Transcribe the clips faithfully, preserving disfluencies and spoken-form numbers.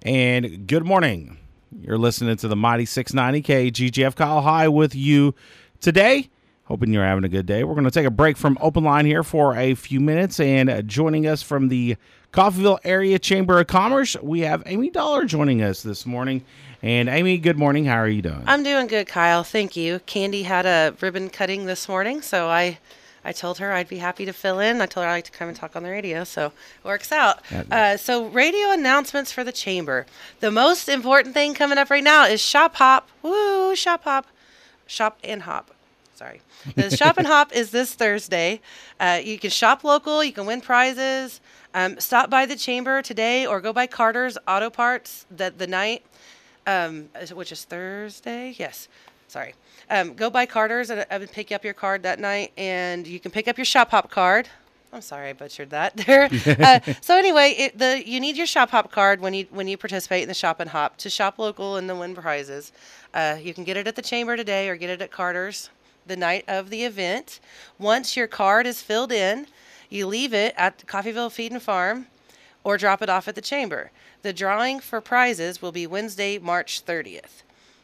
And good morning. You're listening to the Mighty six ninety K G G F Kyle High with you today. Hoping you're having a good day. We're going to take a break from Open Line here for a few minutes. And joining us from the Coffeyville Area Chamber of Commerce, we have Amy Dollar joining us this morning. And Amy, good morning. How are you doing? I'm doing good, Kyle. Thank you. Candy had a ribbon cutting this morning, so I I told her I'd be happy to fill in. I told her I'd like to come and talk on the radio, so it works out. Uh, so radio announcements for the Chamber. The most important thing coming up right now is Shop Hop. Woo, Shop Hop. Shop and Hop. Sorry. The Shop and Hop is this Thursday. Uh, you can shop local. You can win prizes. Um, stop by the Chamber today or go by Carter's Auto Parts the, the night, um, which is Thursday. Yes. Sorry. Um, go by Carter's and, and pick up your card that night, and you can pick up your Shop Hop card. I'm sorry I butchered that there. uh, so anyway, it, the you need your Shop Hop card when you when you participate in the Shop and Hop to shop local and to win prizes. Uh, you can get it at the Chamber today or get it at Carter's the night of the event. Once your card is filled in, you leave it at Coffeyville Feed and Farm or drop it off at the Chamber. The drawing for prizes will be Wednesday, March thirtieth.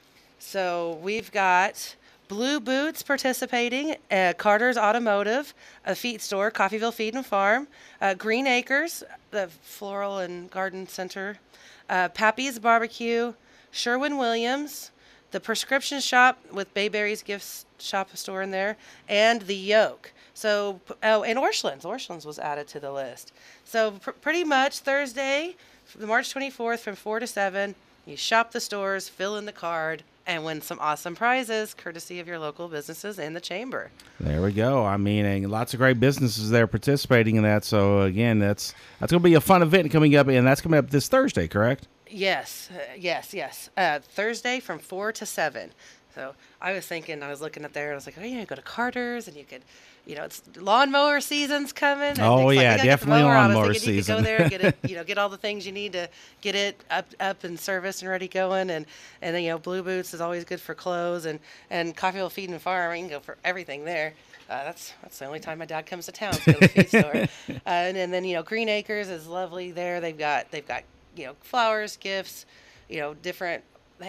So we've got Blue Boots participating at Carter's Automotive, a feed store, Coffeyville Feed and Farm, uh, Green Acres, the Floral and Garden Center, uh, Pappy's Barbecue, Sherwin-Williams, the Prescription Shop with Bayberry's Gift Shop store in there, and the Yoke. So, oh, and Orscheln's. Orscheln's was added to the list. So pr- pretty much Thursday, March twenty-fourth from four to seven, you shop the stores, fill in the card, and win some awesome prizes courtesy of your local businesses in the Chamber. There we go. I mean, and lots of great businesses there participating in that. So, again, that's that's going to be a fun event coming up, and that's coming up this Thursday, correct? Yes, uh, yes, yes. Uh, Thursday from four to seven. So I was thinking, I was looking up there, and I was like, oh, yeah, you go to Carter's, and you could, you know, it's lawnmower season's coming. And oh, like, yeah, definitely lawnmower season. You could go there and get it, you know, get all the things you need to get it up up and serviced and ready going. And, and then, you know, Blue Boots is always good for clothes. And, and Coffeyville Feed and Farm, you can go for everything there. Uh, that's that's the only time my dad comes to town to go to the feed store. Uh, and, and then, you know, Green Acres is lovely there. They've got, they've got, you know, flowers, gifts, you know, different.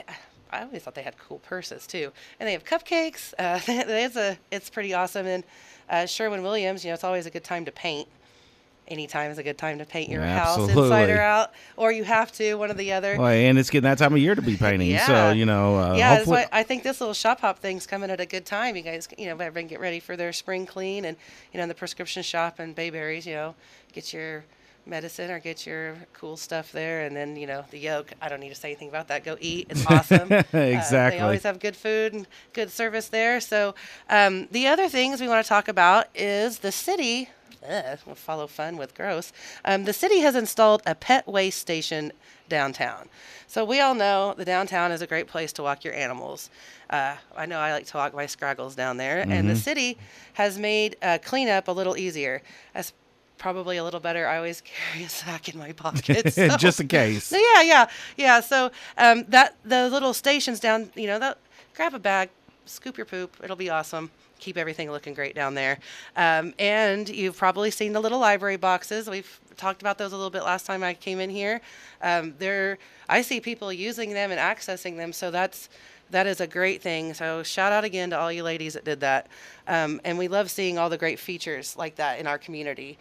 I always thought they had cool purses too, and they have cupcakes. Uh, it's a, it's pretty awesome. And uh, Sherwin-Williams, you know, it's always a good time to paint. Anytime is a good time to paint your Absolutely. house inside or out, or you have to, one or the other. Well, and it's getting that time of year to be painting, yeah. so you know. Uh, yeah, hopefully- that's why I think this little Shop Hop thing's coming at a good time. You guys, you know, everyone get ready for their spring clean, and you know, in the Prescription Shop and Bayberry's, you know, get your medicine or get your cool stuff there. And then, you know, the Yoke, I don't need to say anything about that. Go eat. It's awesome. Exactly. Uh, they always have good food and good service there. So um, the other things we want to talk about is the city. Ugh, we'll follow fun with gross. Um, the city has installed a pet waste station downtown. So we all know the downtown is a great place to walk your animals. Uh, I know I like to walk my scraggles down there. Mm-hmm. And the city has made uh, cleanup a little easier. As probably a little better. I always carry a sack in my pocket. So. Just in case. So yeah, yeah, yeah. So um, that the little stations down, you know, that, grab a bag, scoop your poop. It'll be awesome. Keep everything looking great down there. Um, and you've probably seen the little library boxes. We've talked about those a little bit last time I came in here. Um, they're, I see people using them and accessing them. So that's that is a great thing. So shout out again to all you ladies that did that. Um, and we love seeing all the great features like that in our community.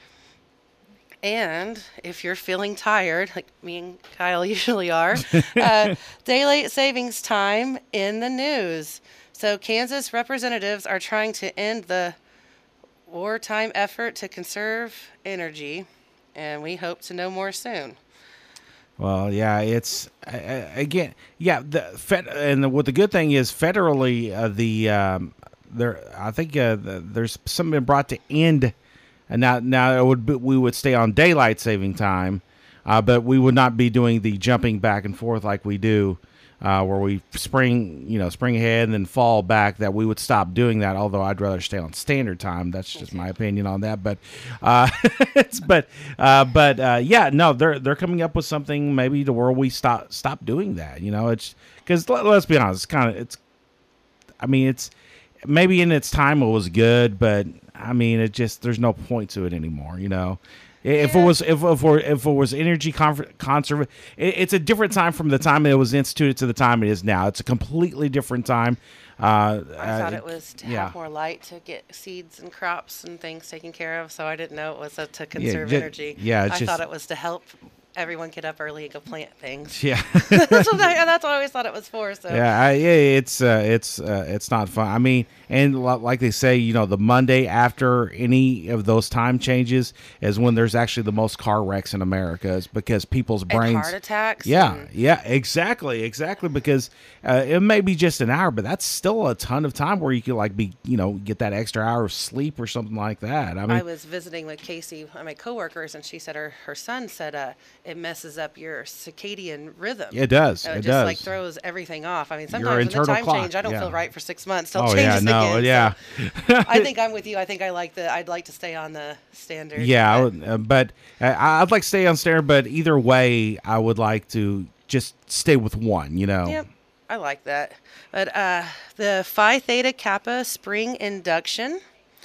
And if you're feeling tired, like me and Kyle usually are, uh, daylight savings time in the news. So Kansas representatives are trying to end the wartime effort to conserve energy, and we hope to know more soon. Well, yeah, it's uh, again, yeah. The fed, and the, what the good thing is, federally, uh, the um, there, I think uh, the, there's something brought to end. And now, now it would be, we would stay on daylight saving time, uh, but we would not be doing the jumping back and forth like we do, uh, where we spring, you know, spring ahead and then fall back. That we would stop doing that. Although I'd rather stay on standard time. That's just my opinion on that. But, uh, it's, but, uh, but uh, yeah, no, they're they're coming up with something maybe to where we stop stop doing that. You know, it's because let, let's be honest, it's kind of it's. I mean, it's maybe in its time it was good, but. I mean, it just, there's no point to it anymore, you know? If Yeah. it was if if, it- if it was energy conver- conserv, it, it's a different time from the time it was instituted to the time it is now. It's a completely different time. Uh, I thought uh, it was to yeah. have more light to get seeds and crops and things taken care of. So I didn't know it was uh, to Yeah, conserve ju- energy. yeah, it's I just- thought it was to help everyone get up early and go plant things. Yeah. that's, what I, that's what I always thought it was for. So Yeah, I, yeah, it's uh, it's uh, it's not fun. I mean, and li- like they say, you know, the Monday after any of those time changes is when there's actually the most car wrecks in America, is because people's and brains. heart attacks. Yeah, and- yeah, exactly, exactly. Because uh, it may be just an hour, but that's still a ton of time where you could like be, you know, get that extra hour of sleep or something like that. I mean, I was visiting with Casey, one of my coworkers, and she said her, her son said uh, it messes up your circadian rhythm. it does. Uh, It just does. like throws everything off. I mean, Your sometimes when the internal time clock, change, I don't yeah. feel right for six months till it Oh changes yeah, no, again. yeah. So I think I'm with you. I think I like the. I'd like to stay on the standard. Yeah, I but- would, uh, but uh, I'd like to stay on standard. But either way, I would like to just stay with one. You know. Yep, I like that. But uh, the Phi Theta Kappa Spring Induction,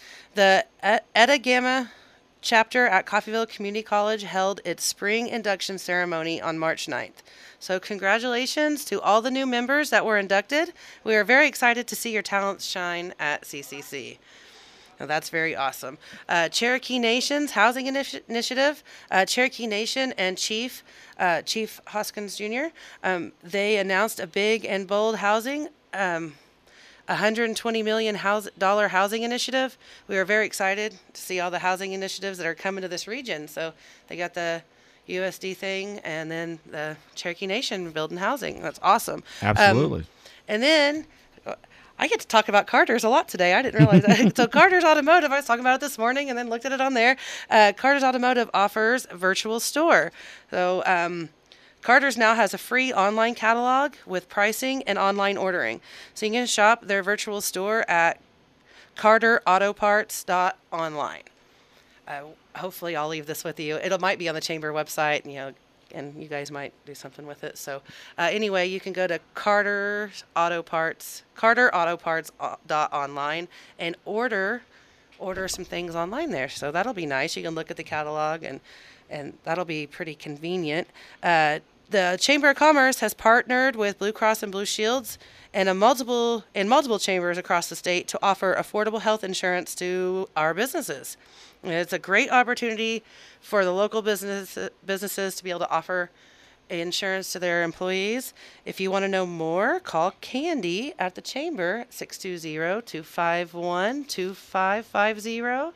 the E- Eta Gamma chapter at Coffeyville Community College held its spring induction ceremony on March ninth. So congratulations to all the new members that were inducted. We are very excited to see your talents shine at C C C. Now, that's very awesome. Uh, Cherokee Nation's Housing Initi- Initiative, uh, Cherokee Nation and Chief uh, Chief Hoskins Junior, um, they announced a big and bold housing, um, one hundred twenty million dollars house, housing initiative. We are very excited to see all the housing initiatives that are coming to this region. So they got the U S D thing and then the Cherokee Nation building housing. That's awesome. Um, Absolutely. and then uh, I get to talk about Carter's a lot today. I didn't realize that. So Carter's Automotive, I was talking about it this morning and then looked at it on there. Uh, Carter's Automotive offers virtual store. So um, Carter's now has a free online catalog with pricing and online ordering. So you can shop their virtual store at carter auto parts dot online. Uh, hopefully I'll leave this with you. It might be on the chamber website, you know, and you guys might do something with it. So uh, anyway, you can go to Carter's Auto Parts, carter auto parts dot online and order order some things online there. So that'll be nice. You can look at the catalog and and that'll be pretty convenient. Uh, the Chamber of Commerce has partnered with Blue Cross and Blue Shields and a multiple in multiple chambers across the state to offer affordable health insurance to our businesses. And it's a great opportunity for the local business businesses to be able to offer insurance to their employees. If you want to know more, call Candy at the chamber, six two zero, two five one, two five five zero.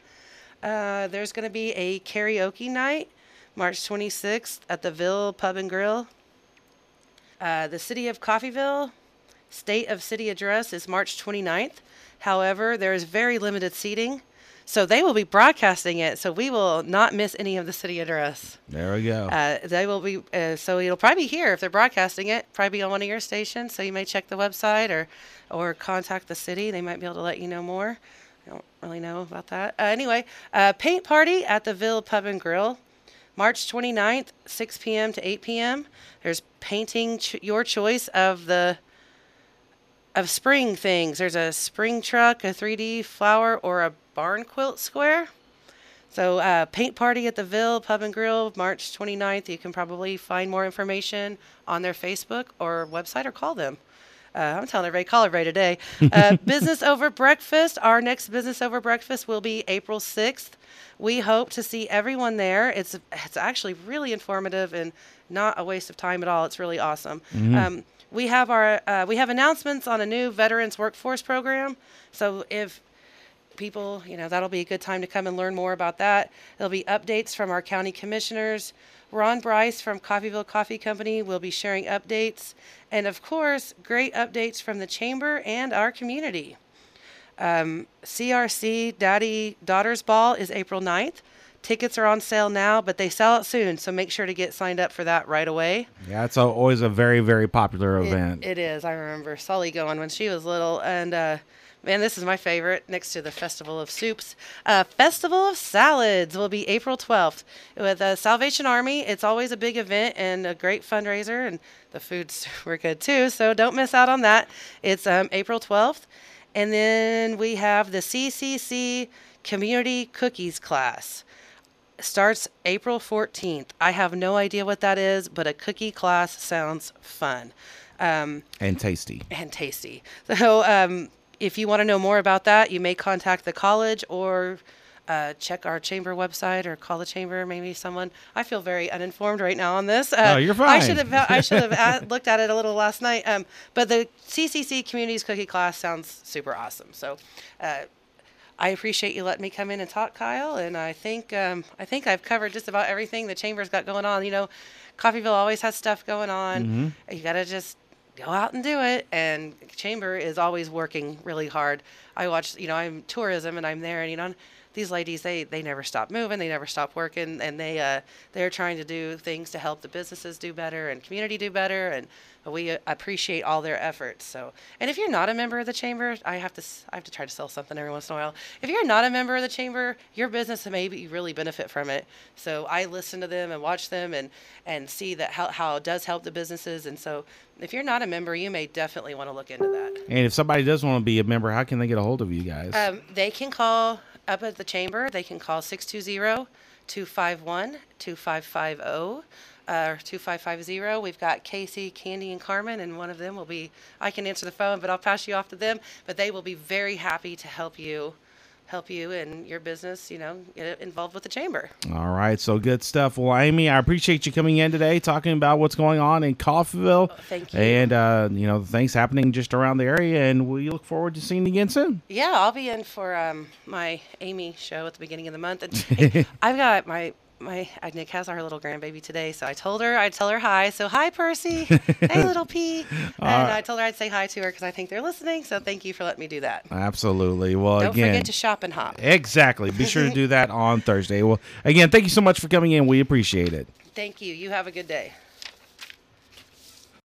Uh, there's going to be a karaoke night, March twenty-sixth at the Ville Pub and Grill. Uh, the City of Coffeyville State of City Address is March twenty-ninth. However, there is very limited seating, so they will be broadcasting it, so we will not miss any of the city address. There we go. Uh, they will be, uh, so it'll probably be here if they're broadcasting it, probably be on one of your stations, so you may check the website or, or contact the city. They might be able to let you know more. I don't really know about that. Uh, anyway, uh, paint party at the Ville Pub and Grill, March twenty-ninth, six p.m. to eight p.m. There's painting ch- your choice of the of spring things. There's a spring truck, a three D flower, or a barn quilt square. So uh, paint party at the Ville Pub and Grill, March twenty-ninth. You can probably find more information on their Facebook or website or call them. Uh, I'm telling everybody, call everybody today. Uh, business over breakfast. Our next business over breakfast will be April sixth. We hope to see everyone there. It's it's actually really informative and not a waste of time at all. It's really awesome. Mm-hmm. Um, we have our uh, we have announcements on a new veterans workforce program. So if people, you know, that'll be a good time to come and learn more about that. There'll be updates from our county commissioners. Ron Bryce from Coffeyville Coffee Company will be sharing updates. And of course, great updates from the chamber and our community. Um, C R C Daddy Daughters Ball is April ninth. Tickets are on sale now, but they sell out soon, so make sure to get signed up for that right away. Yeah, it's a, always a very, very popular It- event. it is. I remember Sully going when she was little, and uh, man, this is my favorite, next to the Festival of Soups. Uh, Festival of Salads will be April twelfth. With uh, Salvation Army, it's always a big event and a great fundraiser, and the foods were good too, so don't miss out on that. It's um, April twelfth. And then we have the C C C Community Cookies class. starts April fourteenth. I have no idea what that is, but a cookie class sounds fun. Um, and tasty. And tasty. So um, if you want to know more about that, you may contact the college or uh, check our chamber website or call the chamber, maybe someone. I feel very uninformed right now on this. Uh, oh, you're fine. I should have I should have at, looked at it a little last night. Um, but the C C C Communities Cookie Class sounds super awesome. So uh, I appreciate you letting me come in and talk, Kyle. And I think um, I think I've covered just about everything the chamber's got going on. You know, Coffeyville always has stuff going on. Mm-hmm. You got to just go out and do it. And chamber is always working really hard. I watch, you know, I'm tourism and I'm there, and you know, these ladies, they, they never stop moving, they never stop working, and they uh, they're trying to do things to help the businesses do better and community do better, and we appreciate all their efforts. So, and if you're not a member of the chamber, I have to I have to try to sell something every once in a while. If you're not a member of the chamber, your business may be really benefit from it. So I listen to them and watch them and and see that how how it does help the businesses. And so if you're not a member, you may definitely want to look into that. And if somebody does want to be a member, how can they get a hold of you guys? Um, they can call up at the chamber. They can call six two zero, two five one, two five five zero uh, or two five five zero. We've got Casey, Candy, and Carmen, and one of them will be, I can answer the phone, but I'll pass you off to them. But they will be very happy to help you help you and your business, you know, get involved with the chamber. All right. So good stuff. Well, Amy, I appreciate you coming in today, talking about what's going on in Coffeyville. Oh, thank you. And, uh, you know, things happening just around the area, and we look forward to seeing you again soon. Yeah, I'll be in for um, my Amy show at the beginning of the month. And hey, I've got my, my uh, Nick has our little grandbaby today, so I told her I'd tell her hi. So hi, Percy. Hey, little P. And uh, I told her I'd say hi to her because I think they're listening. So thank you for letting me do that. Absolutely. Well, Don't again, forget to shop and hop. Exactly. Be sure to do that on Thursday. Well, again, thank you so much for coming in. We appreciate it. Thank you. You have a good day.